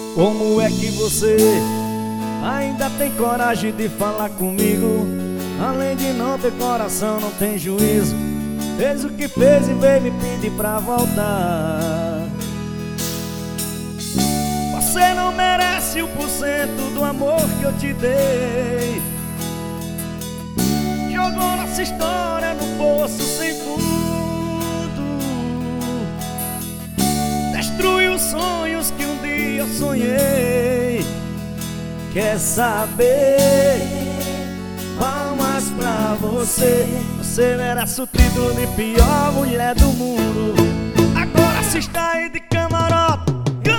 Como é que você ainda tem coragem de falar comigo? Além de não ter coração, não tem juízo. Fez o que fez e veio me pedir pra voltar. Você não merece 1% do amor que eu te dei. Jogou nossa história no poço sem fundo. Destruiu os sonhos que um dia sonhei. Quer saber? Palmas pra você. Você merece o título de pior mulher do mundo. Agora se está aí de camarote,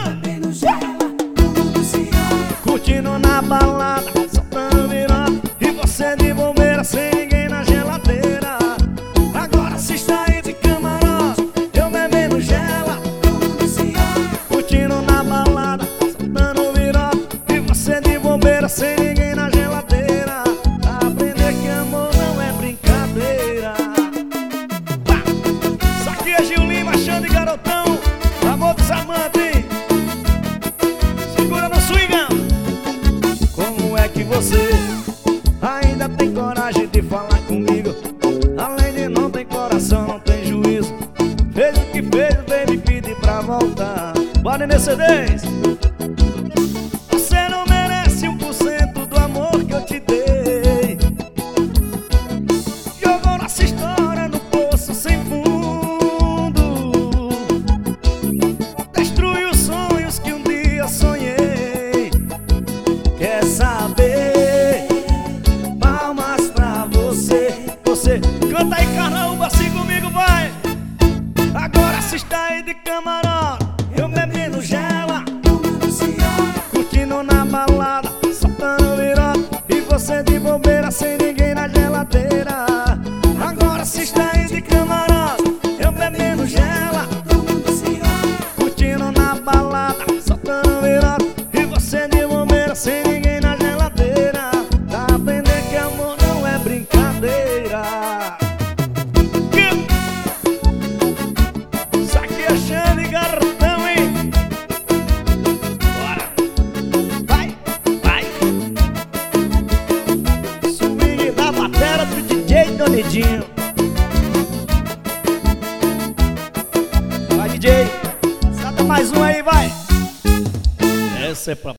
curtindo na balada, soltando virota, e você de bombeira sem ninguém na geladeira. Agora se está aí de camarote, eu bebendo gela, curtindo na balada, soltando virota, e você de bombeira sem ninguém na geladeira. Pra aprender que amor não é brincadeira. Isso aqui é Gil Lima, Xande Garotão, amor dos amantes. Segura no swingão. Como é que você ainda tem coragem de falar comigo? Além de não ter coração, não tem juízo. Fez o que fez, veio me pedir pra voltar. Bora nesse 10. Você não merece 1% do amor que eu te dei. Jogou nossa história no poço sem fundo. Destruiu os sonhos que um dia sonhei. Quer saber? Palmas pra você. Você canta aí, carnaúba, assim comigo, vai. Agora se está aí de camarote, eu bebendo gela, curtindo na balada, soltando virota, e você de bobeira sem ninguém na geladeira. Agora se está aí de camarote, eu bebendo gela, curtindo na balada, soltando virota, e você de bobeira sem ninguém na geladeira. Pra aprender que amor não é brincadeira. Isso aqui é Xande Garotão, hein? Bora! Vai, vai! Swing da batera do DJ Donidinho. Vai, DJ! Salta mais um aí, vai! Essa é pra